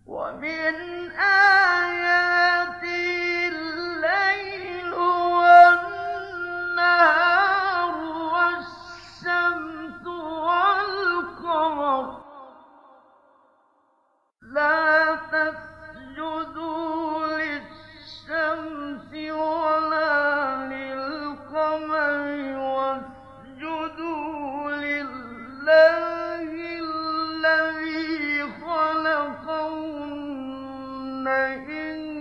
ومن آياته الليل والنهار والشمس والقمر لا تسجدوا للشمس ولا للقمر واسجدوا لله الذي خلقهن إن